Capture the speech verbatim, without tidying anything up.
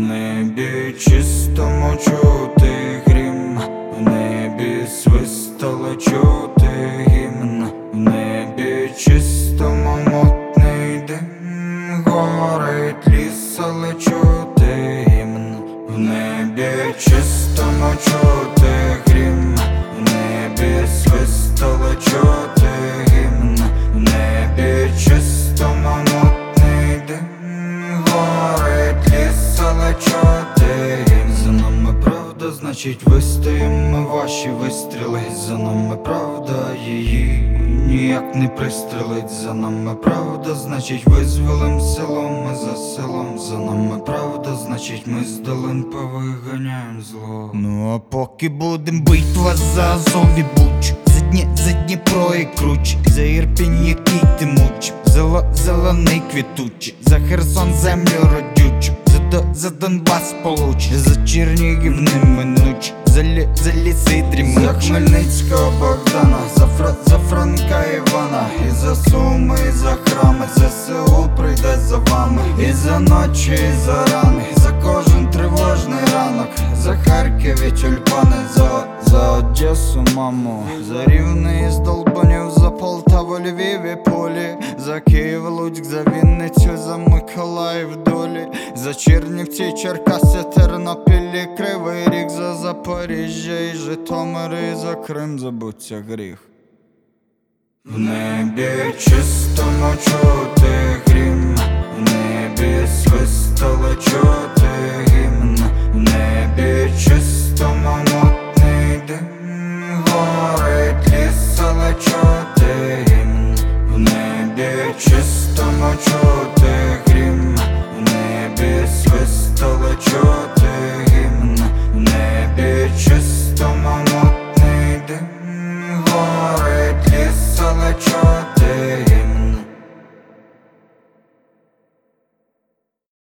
небі чистому чути грім, в небі свистало чути гімн, в небі чистому мутний дим, горить ліс, але чути гімн, в небі чистому чути грім, в небі свистало чути гімн, в небі чистому мутний дим, горить ліс, але чути гімн. За нами правда, значить вистоїмо ваші вистріли. За нами правда, її ніяк не пристрелить. За нами правда, значить визволим село ми за селом. За нами правда, значить ми з долин повиганяєм зло. Ну а поки будем битва за Азов і Буч, за Дні, за Дніпро і Круч, за Ірпінь, який ти муч, Зело, зелений квітучий, за Херсон землю родючу, за, до, за Донбас получ, за Чернігів неминуч, за, лі, за ліси дрімучі, за Хмельницького Богдана, за, Фра, за Франка Івана, і за Суми, і за храми, ЗСУ прийде за вами, і за ночі, і за рани, за кожен тривожний ранок, за Харків і тюльпани, за, за Одесу, маму, за Рівне із Долбанів, за Полтаву, Львів і Полі, за Київ, Луцьк, за Вінницю, за Миколаїв, долі, за Чернівці, Черкаси, Тернопіль і Кривий Ріг, за Запоріжжя і Житомир, і за Крим забуться гріх. В небі чистому чути грім, в небі свистало чути гімн, в небі чистому мутний дим, горить ліс, але чути гімн, в небі чистому чути грім, в небі свистало чути гімн, в небі чистому мутний дим, горить ліс, але чути